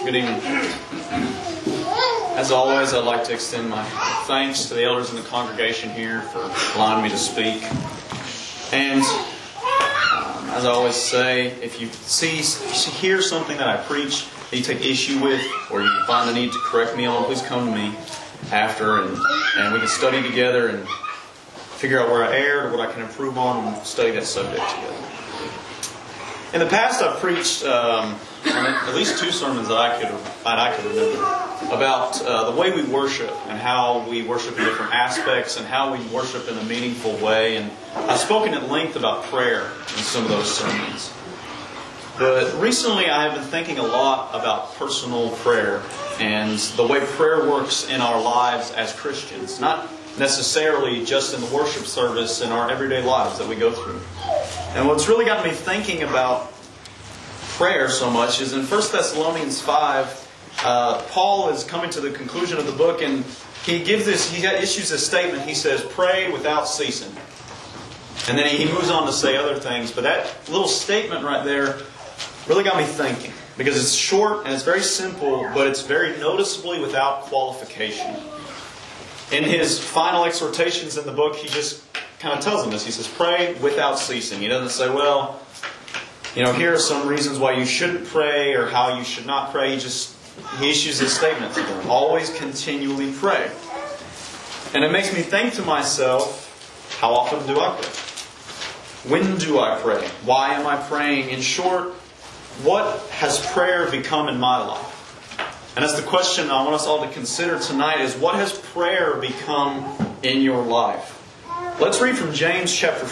Good evening. As always, I'd like to extend my thanks to the elders in the congregation here for allowing me to speak. And as I always say, if you hear something that I preach that you take issue with, or you find the need to correct me on, please come to me after, and we can study together and figure out where I erred or what I can improve on, and study that subject together. In the past, I've preached at least 2 sermons that I could remember about the way we worship and how we worship in different aspects and how we worship in a meaningful way. And I've spoken at length about prayer in some of those sermons. But recently, I have been thinking a lot about personal prayer and the way prayer works in our lives as Christians, not necessarily just in the worship service in our everyday lives that we go through. And what's really got me thinking about prayer so much is in 1 Thessalonians 5, Paul is coming to the conclusion of the book, and he issues a statement. He says, "Pray without ceasing." And then he moves on to say other things. But that little statement right there really got me thinking, because it's short and it's very simple, but it's very noticeably without qualification. In his final exhortations in the book, he just kind of tells them this. He says, pray without ceasing. He doesn't say, well, here are some reasons why you shouldn't pray or how you should not pray. He issues this statement to them. Always continually pray. And it makes me think to myself, how often do I pray? When do I pray? Why am I praying? In short, what has prayer become in my life? And that's the question I want us all to consider tonight, is what has prayer become in your life? Let's read from James chapter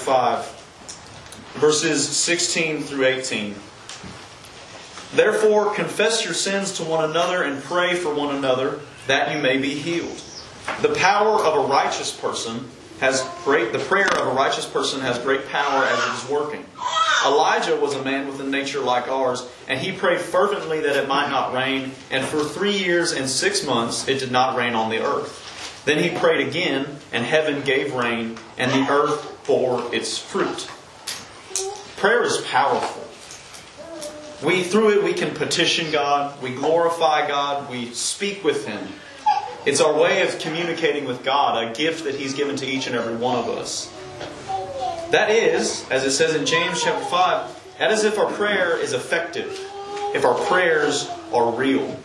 5, verses 16 through 18. Therefore, confess your sins to one another and pray for one another, that you may be healed. The prayer of a righteous person has great power as it is working. Elijah was a man with a nature like ours, and he prayed fervently that it might not rain, and for 3 years and 6 months it did not rain on the earth. Then he prayed again, and heaven gave rain, and the earth bore its fruit. Prayer is powerful. Through it we can petition God, we glorify God, we speak with Him. It's our way of communicating with God, a gift that He's given to each and every one of us. That is, as it says in James chapter 5, that is if our prayer is effective, if our prayers are real.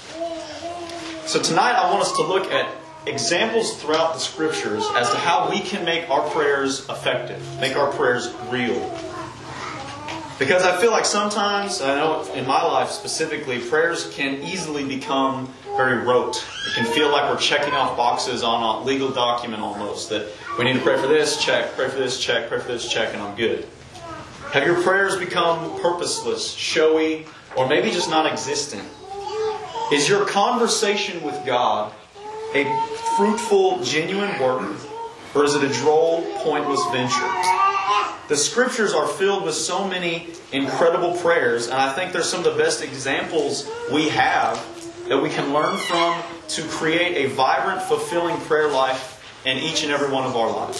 So tonight I want us to look at examples throughout the Scriptures as to how we can make our prayers effective, make our prayers real. Because I feel like sometimes, I know in my life specifically, prayers can easily become very rote. It can feel like we're checking off boxes on a legal document almost. That we need to pray for this, check, pray for this, check, pray for this, check, and I'm good. Have your prayers become purposeless, showy, or maybe just non-existent? Is your conversation with God a fruitful, genuine work, or is it a droll, pointless venture? The Scriptures are filled with so many incredible prayers, and I think they're some of the best examples we have that we can learn from to create a vibrant, fulfilling prayer life in each and every one of our lives.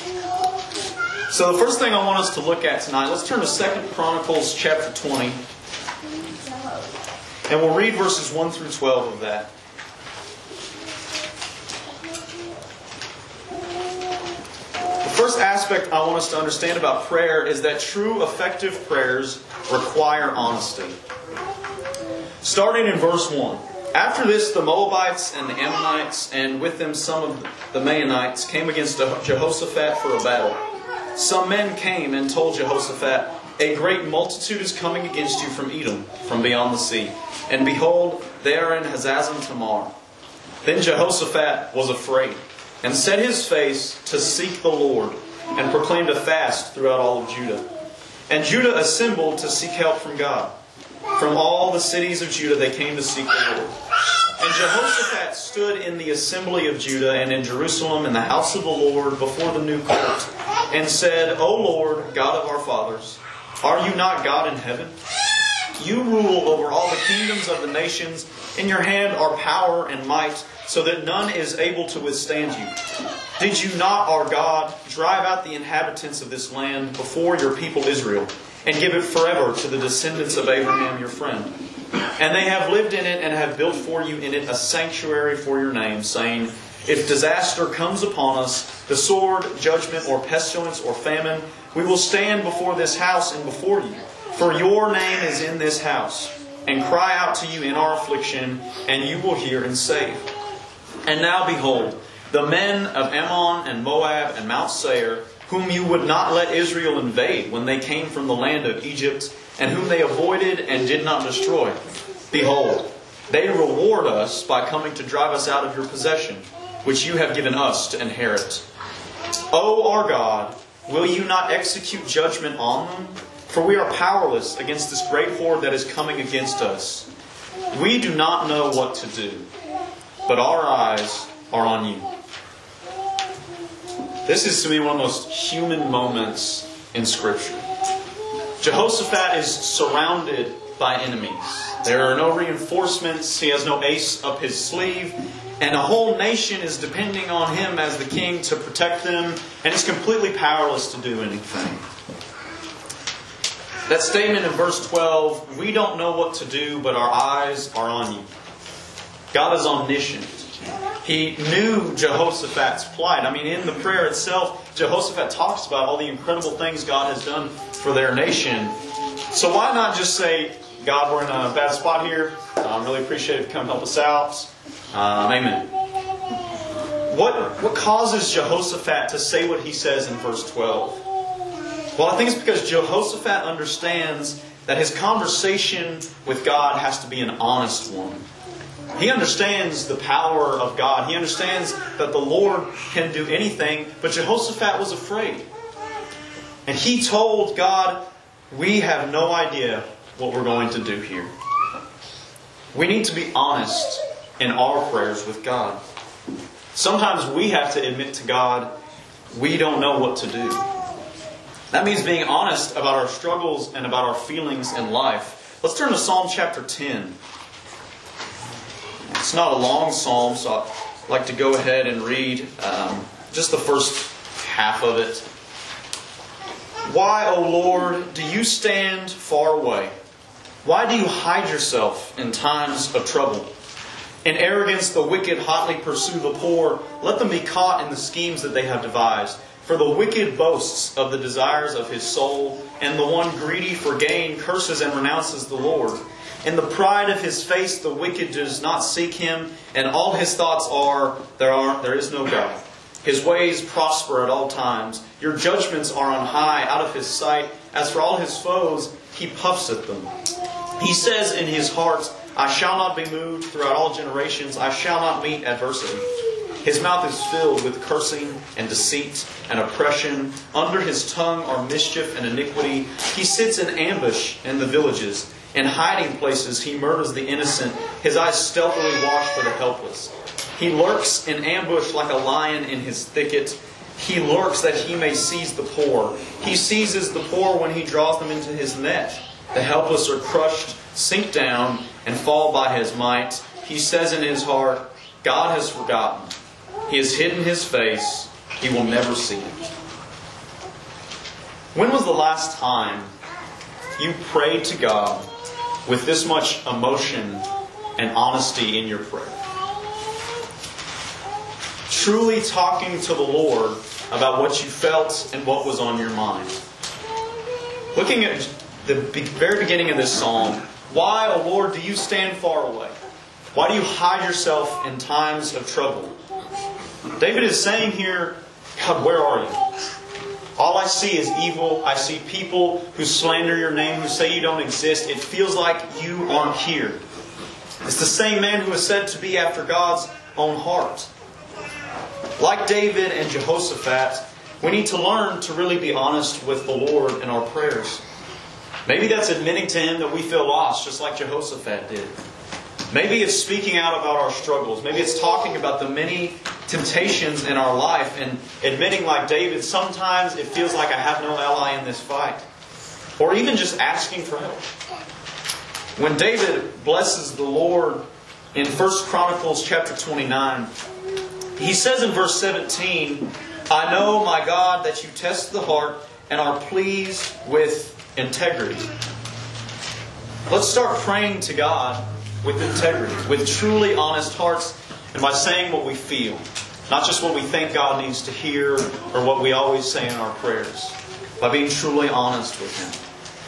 So the first thing I want us to look at tonight, let's turn to 2 Chronicles chapter 20, and we'll read verses 1 through 12 of that. The first aspect I want us to understand about prayer is that true, effective prayers require honesty. Starting in verse 1. After this, the Moabites and the Ammonites, and with them some of the Maonites, came against Jehoshaphat for a battle. Some men came and told Jehoshaphat, a great multitude is coming against you from Edom, from beyond the sea. And behold, they are in Hazazon Tamar. Then Jehoshaphat was afraid, and set his face to seek the Lord, and proclaimed a fast throughout all of Judah. And Judah assembled to seek help from God. From all the cities of Judah they came to seek the Lord. And Jehoshaphat stood in the assembly of Judah and in Jerusalem in the house of the Lord before the new court, and said, O Lord, God of our fathers, are you not God in heaven? You rule over all the kingdoms of the nations. In your hand are power and might, so that none is able to withstand you. Did you not, our God, drive out the inhabitants of this land before your people Israel? and give it forever to the descendants of Abraham your friend. And they have lived in it and have built for you in it a sanctuary for your name, saying, if disaster comes upon us, the sword, judgment, or pestilence, or famine, we will stand before this house and before you. For your name is in this house, and cry out to you in our affliction, and you will hear and save. And now behold, the men of Ammon and Moab and Mount Seir, whom you would not let Israel invade when they came from the land of Egypt, and whom they avoided and did not destroy. Behold, they reward us by coming to drive us out of your possession, which you have given us to inherit. O our God, will you not execute judgment on them? For we are powerless against this great horde that is coming against us. We do not know what to do, but our eyes are on you. This is to me one of the most human moments in Scripture. Jehoshaphat is surrounded by enemies. There are no reinforcements. He has no ace up his sleeve. And a whole nation is depending on him as the king to protect them. And he's completely powerless to do anything. That statement in verse 12, we don't know what to do, but our eyes are on you. God is omniscient. He knew Jehoshaphat's plight. I mean, in the prayer itself, Jehoshaphat talks about all the incredible things God has done for their nation. So why not just say, God, we're in a bad spot here. I really appreciate it if you come help us out. Amen. What causes Jehoshaphat to say what he says in verse 12? Well, I think it's because Jehoshaphat understands that his conversation with God has to be an honest one. He understands the power of God. He understands that the Lord can do anything, but Jehoshaphat was afraid. And he told God, we have no idea what we're going to do here. We need to be honest in our prayers with God. Sometimes we have to admit to God, we don't know what to do. That means being honest about our struggles and about our feelings in life. Let's turn to Psalm chapter 10. It's not a long psalm, so I'd like to go ahead and read just the first half of it. Why, O Lord, do you stand far away? Why do you hide yourself in times of trouble? In arrogance, the wicked hotly pursue the poor. Let them be caught in the schemes that they have devised. For the wicked boasts of the desires of his soul, and the one greedy for gain curses and renounces the Lord. In the pride of his face, the wicked does not seek him, and all his thoughts are, there is no God. His ways prosper at all times. Your judgments are on high, out of his sight. As for all his foes, he puffs at them. He says in his heart, I shall not be moved throughout all generations. I shall not meet adversity. His mouth is filled with cursing and deceit and oppression. Under his tongue are mischief and iniquity. He sits in ambush in the villages. In hiding places he murders the innocent. His eyes stealthily watch for the helpless. He lurks in ambush like a lion in his thicket. He lurks that he may seize the poor. He seizes the poor when he draws them into his net. The helpless are crushed, sink down, and fall by his might. He says in his heart, God has forgotten. He has hidden his face. He will never see it. When was the last time you prayed to God with this much emotion and honesty in your prayer? Truly talking to the Lord about what you felt and what was on your mind. Looking at the very beginning of this psalm, why, O Lord, do you stand far away? Why do you hide yourself in times of trouble? David is saying here, God, where are you? All I see is evil. I see people who slander your name, who say you don't exist. It feels like you aren't here. It's the same man who is said to be after God's own heart. Like David and Jehoshaphat, we need to learn to really be honest with the Lord in our prayers. Maybe that's admitting to Him that we feel lost, just like Jehoshaphat did. Maybe it's speaking out about our struggles. Maybe it's talking about the many temptations in our life and admitting, like David, sometimes it feels like I have no ally in this fight. Or even just asking for help. When David blesses the Lord in 1 Chronicles chapter 29, he says in verse 17, I know, my God, that you test the heart and are pleased with integrity. Let's start praying to God with integrity, with truly honest hearts, and by saying what we feel. Not just what we think God needs to hear or what we always say in our prayers. By being truly honest with Him.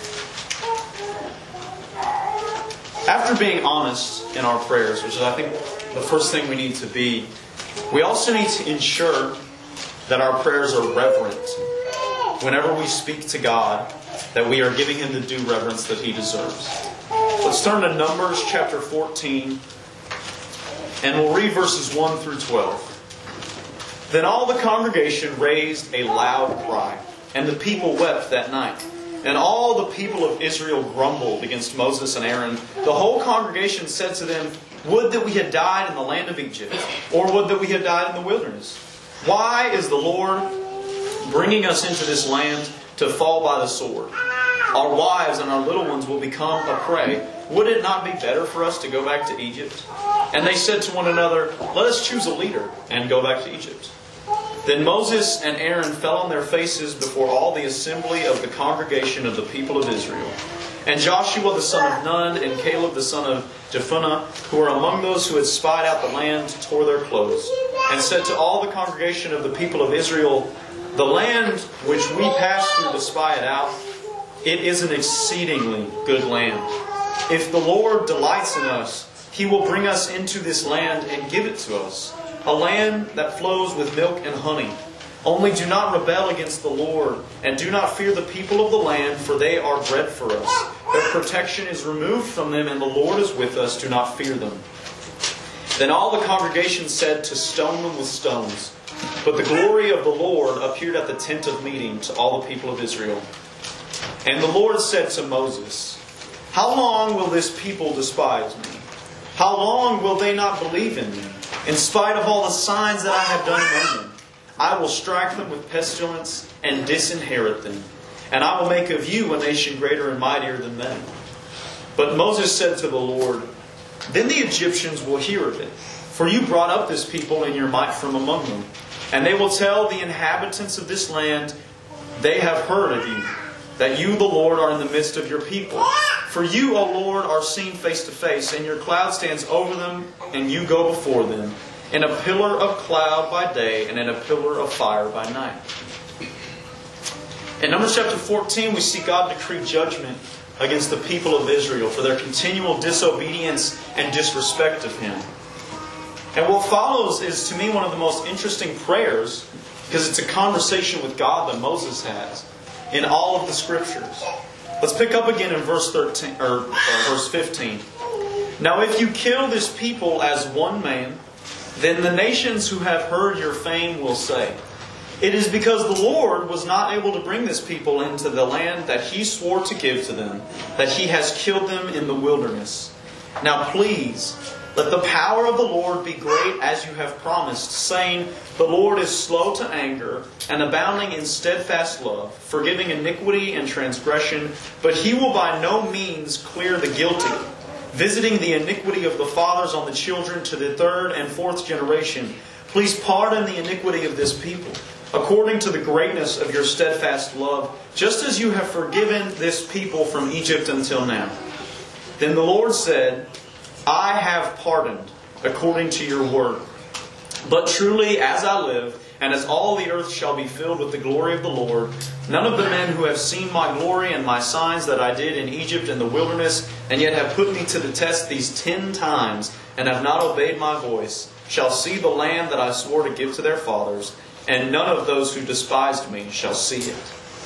After being honest in our prayers, which is I think the first thing we need to be, we also need to ensure that our prayers are reverent. Whenever we speak to God, that we are giving Him the due reverence that He deserves. Let's turn to Numbers chapter 14, and we'll read verses 1 through 12. Then all the congregation raised a loud cry, and the people wept that night. And all the people of Israel grumbled against Moses and Aaron. The whole congregation said to them, "Would that we had died in the land of Egypt, or would that we had died in the wilderness. Why is the Lord bringing us into this land to fall by the sword? Our wives and our little ones will become a prey. Would it not be better for us to go back to Egypt?" And they said to one another, "Let us choose a leader and go back to Egypt." Then Moses and Aaron fell on their faces before all the assembly of the congregation of the people of Israel. And Joshua the son of Nun and Caleb the son of Jephunneh, who were among those who had spied out the land, tore their clothes, and said to all the congregation of the people of Israel, "The land which we passed through to spy it out, it is an exceedingly good land. If the Lord delights in us, He will bring us into this land and give it to us, a land that flows with milk and honey. Only do not rebel against the Lord, and do not fear the people of the land, for they are bread for us. Their protection is removed from them, and the Lord is with us. Do not fear them." Then all the congregation said to stone them with stones. But the glory of the Lord appeared at the tent of meeting to all the people of Israel. And the Lord said to Moses, "How long will this people despise me? How long will they not believe in me? In spite of all the signs that I have done among them, I will strike them with pestilence and disinherit them. And I will make of you a nation greater and mightier than them." But Moses said to the Lord, "Then the Egyptians will hear of it, for you brought up this people in your might from among them. And they will tell the inhabitants of this land, they have heard of you, that you, the Lord, are in the midst of your people. For you, O Lord, are seen face to face, and your cloud stands over them, and you go before them, in a pillar of cloud by day, and in a pillar of fire by night." In Numbers chapter 14, we see God decree judgment against the people of Israel for their continual disobedience and disrespect of Him. And what follows is, to me, one of the most interesting prayers, because it's a conversation with God that Moses has in all of the Scriptures. Let's pick up again in verse 15. "Now if you kill this people as one man, then the nations who have heard your fame will say, 'It is because the Lord was not able to bring this people into the land that He swore to give to them, that He has killed them in the wilderness. Now please, let the power of the Lord be great as you have promised, saying, The Lord is slow to anger and abounding in steadfast love, forgiving iniquity and transgression, but He will by no means clear the guilty, visiting the iniquity of the fathers on the children to the third and fourth generation. Please pardon the iniquity of this people, according to the greatness of your steadfast love, just as you have forgiven this people from Egypt until now.' Then the Lord said, 'I have pardoned according to your word. But truly, as I live, and as all the earth shall be filled with the glory of the Lord, none of the men who have seen my glory and my signs that I did in Egypt and the wilderness, and yet have put me to the test these 10 times, and have not obeyed my voice, shall see the land that I swore to give to their fathers, and none of those who despised me shall see it.'"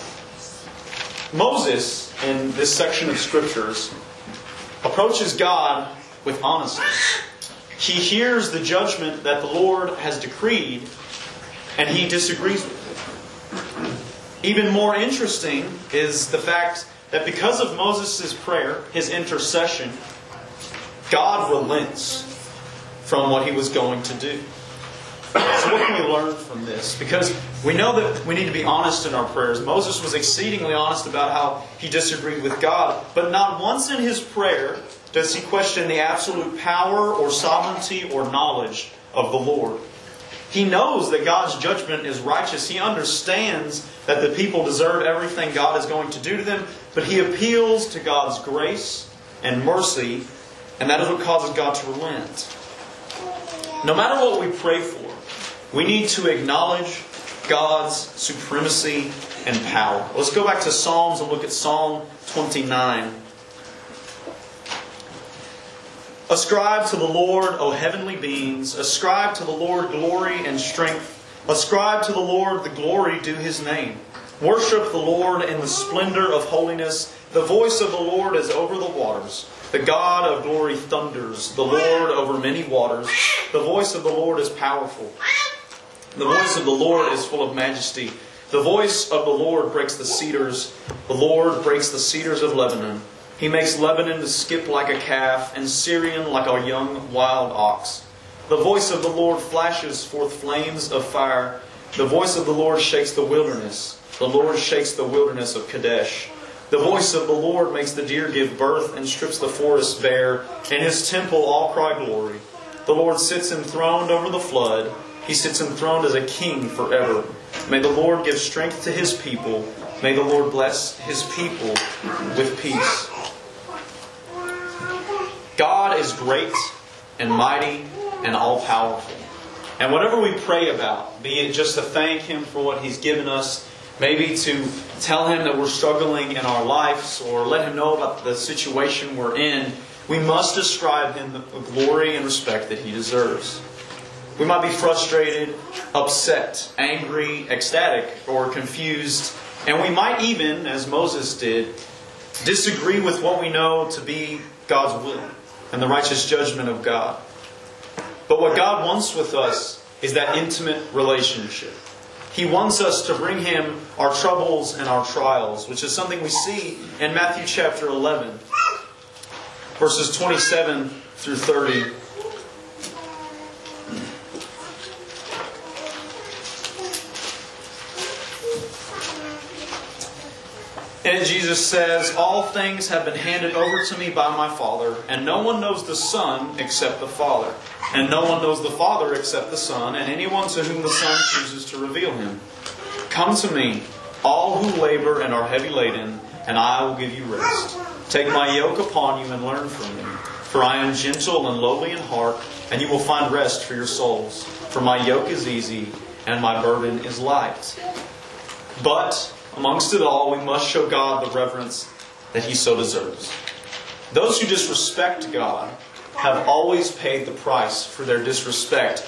Moses, in this section of Scriptures, approaches God with honesty. He hears the judgment that the Lord has decreed, and he disagrees with it. Even more interesting is the fact that because of Moses' prayer, his intercession, God relents from what He was going to do. So what can we learn from this? Because we know that we need to be honest in our prayers. Moses was exceedingly honest about how he disagreed with God, but not once in his prayer does he question the absolute power or sovereignty or knowledge of the Lord. He knows that God's judgment is righteous. He understands that the people deserve everything God is going to do to them. but he appeals to God's grace and mercy, and that is what causes God to relent. No matter what we pray for, we need to acknowledge God's supremacy and power. Let's go back to Psalms and look at Psalm 29. Ascribe to the Lord, O heavenly beings. Ascribe to the Lord glory and strength. Ascribe to the Lord the glory due His name. Worship the Lord in the splendor of holiness. The voice of the Lord is over the waters. The God of glory thunders. The Lord over many waters. The voice of the Lord is powerful. The voice of the Lord is full of majesty. The voice of the Lord breaks the cedars. The Lord breaks the cedars of Lebanon. He makes Lebanon to skip like a calf, and Syrian like a young wild ox. The voice of the Lord flashes forth flames of fire. The voice of the Lord shakes the wilderness. The Lord shakes the wilderness of Kadesh. The voice of the Lord makes the deer give birth and strips the forest bare. In His temple all cry glory. The Lord sits enthroned over the flood. He sits enthroned as a king forever. May the Lord give strength to His people. May the Lord bless His people with peace. God is great and mighty and all-powerful. And whatever we pray about, be it just to thank Him for what He's given us, maybe to tell Him that we're struggling in our lives, or let Him know about the situation we're in, we must ascribe Him the glory and respect that He deserves. We might be frustrated, upset, angry, ecstatic, or confused. And we might even, as Moses did, disagree with what we know to be God's will and the righteous judgment of God. But what God wants with us is that intimate relationship. He wants us to bring Him our troubles and our trials, which is something we see in Matthew chapter 11, verses 27 through 30. And Jesus says, "All things have been handed over to me by my Father, and no one knows the Son except the Father. And no one knows the Father except the Son, and anyone to whom the Son chooses to reveal Him. Come to me, all who labor and are heavy laden, and I will give you rest. Take my yoke upon you and learn from me. For I am gentle and lowly in heart, and you will find rest for your souls. For my yoke is easy, and my burden is light." But amongst it all, we must show God the reverence that He so deserves. Those who disrespect God have always paid the price for their disrespect.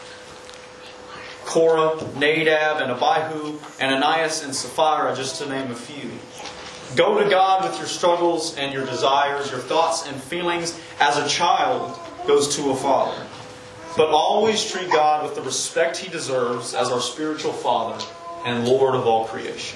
Korah, Nadab, and Abihu, Ananias, and Sapphira, just to name a few. Go to God with your struggles and your desires, your thoughts and feelings, as a child goes to a father. But always treat God with the respect He deserves as our spiritual Father and Lord of all creation.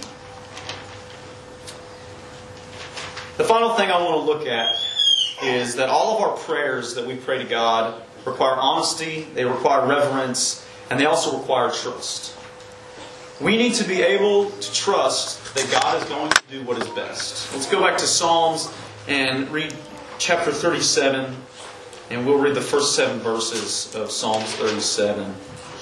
The final thing I want to look at is that all of our prayers that we pray to God require honesty, they require reverence, and they also require trust. We need to be able to trust that God is going to do what is best. Let's go back to Psalms and read chapter 37, and we'll read the first 7 verses of Psalms 37.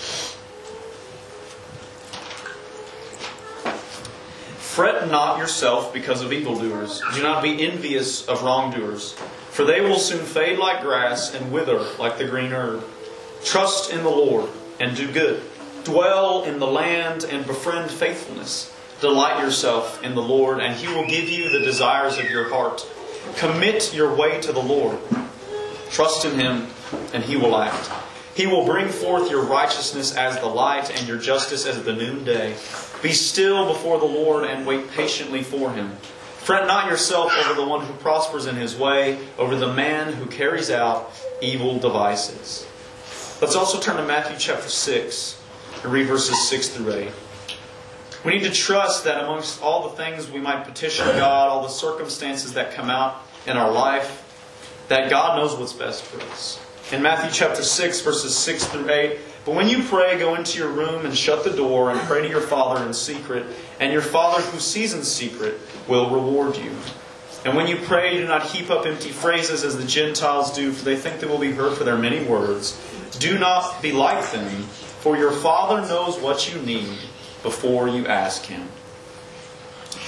Fret not yourself because of evildoers. Do not be envious of wrongdoers, for they will soon fade like grass and wither like the green herb. Trust in the Lord and do good. Dwell in the land and befriend faithfulness. Delight yourself in the Lord, and He will give you the desires of your heart. Commit your way to the Lord. Trust in Him, and He will act. He will bring forth your righteousness as the light and your justice as the noonday. Be still before the Lord and wait patiently for Him. Fret not yourself over the one who prospers in his way, over the man who carries out evil devices. Let's also turn to Matthew chapter 6 and read verses 6 through 8. We need to trust that amongst all the things we might petition God, all the circumstances that come out in our life, that God knows what's best for us. In Matthew chapter 6, verses 6 through 8, "But when you pray, go into your room and shut the door and pray to your Father in secret, and your Father who sees in secret will reward you. And when you pray, do not heap up empty phrases as the Gentiles do, for they think they will be heard for their many words. Do not be like them, for your Father knows what you need before you ask Him."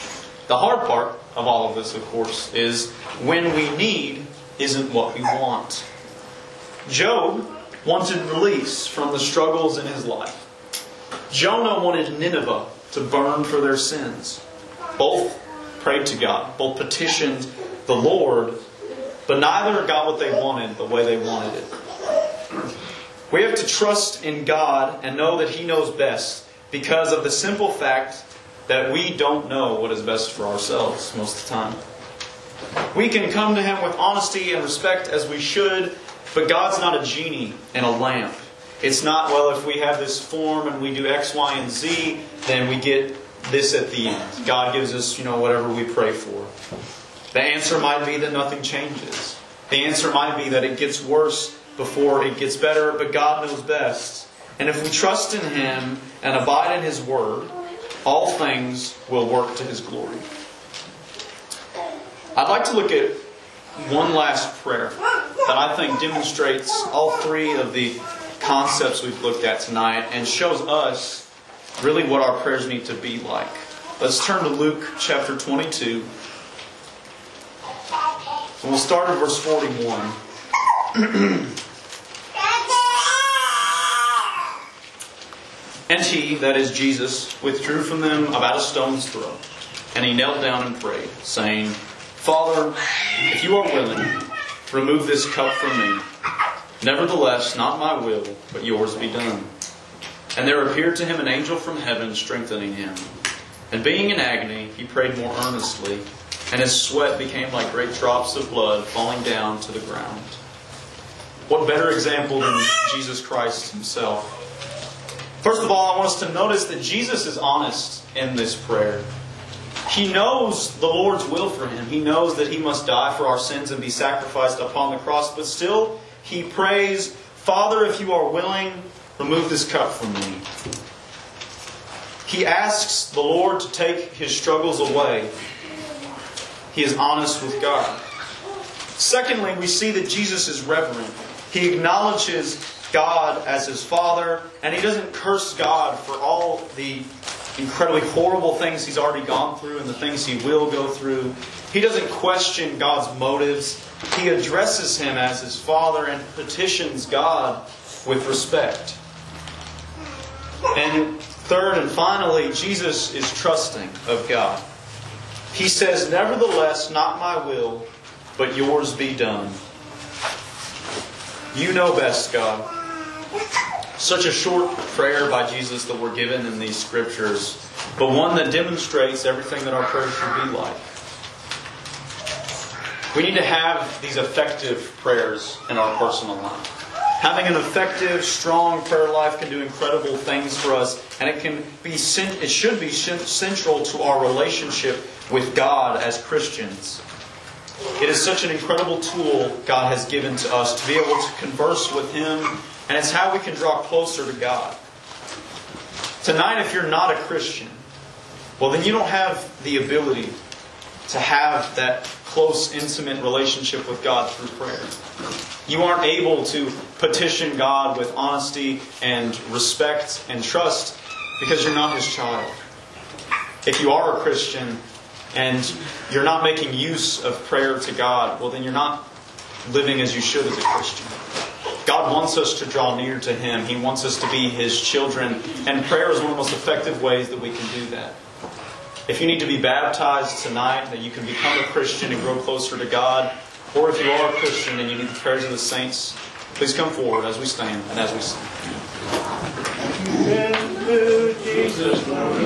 The hard part of all of this, of course, is when we need isn't what we want. Job wanted release from the struggles in his life. Jonah wanted Nineveh to burn for their sins. Both prayed to God, both petitioned the Lord, but neither got what they wanted the way they wanted it. We have to trust in God and know that He knows best because of the simple fact that we don't know what is best for ourselves most of the time. We can come to Him with honesty and respect as we should, but God's not a genie in a lamp. It's not, well, if we have this form and we do X, Y, and Z, then we get this at the end. God gives us, whatever we pray for. The answer might be that nothing changes. The answer might be that it gets worse before it gets better, but God knows best. And if we trust in Him and abide in His Word, all things will work to His glory. I'd like to look at one last prayer that I think demonstrates all three of the concepts we've looked at tonight and shows us really what our prayers need to be like. Let's turn to Luke chapter 22. And we'll start at verse 41. And he, that is Jesus, withdrew from them about a stone's throw. And he knelt down and prayed, saying, Father, if you are willing, remove this cup from me. Nevertheless, not my will, but yours be done. And there appeared to him an angel from heaven, strengthening him. And being in agony, he prayed more earnestly, and his sweat became like great drops of blood falling down to the ground. What better example than Jesus Christ Himself? First of all, I want us to notice that Jesus is honest in this prayer. He knows the Lord's will for him. He knows that He must die for our sins and be sacrificed upon the cross. But still, he prays, Father, if you are willing, remove this cup from me. He asks the Lord to take his struggles away. He is honest with God. Secondly, we see that Jesus is reverent. He acknowledges God as His Father, and He doesn't curse God for all the incredibly horrible things He's already gone through and the things He will go through. He doesn't question God's motives. He addresses Him as His Father and petitions God with respect. And third and finally, Jesus is trusting of God. He says, Nevertheless, not my will, but yours be done. You know best, God. Such a short prayer by Jesus that we're given in these Scriptures, but one that demonstrates everything that our prayers should be like. We need to have these effective prayers in our personal life. Having an effective, strong prayer life can do incredible things for us, and it should be central to our relationship with God as Christians. It is such an incredible tool God has given to us to be able to converse with Him, and it's how we can draw closer to God. Tonight, if you're not a Christian, well, then you don't have the ability to have that close, intimate relationship with God through prayer. You aren't able to petition God with honesty and respect and trust because you're not His child. If you are a Christian and you're not making use of prayer to God, well, then you're not living as you should as a Christian. God wants us to draw near to Him. He wants us to be His children. And prayer is one of the most effective ways that we can do that. If you need to be baptized tonight, that you can become a Christian and grow closer to God, or if you are a Christian and you need the prayers of the saints, please come forward as we stand and as we sing. Jesus.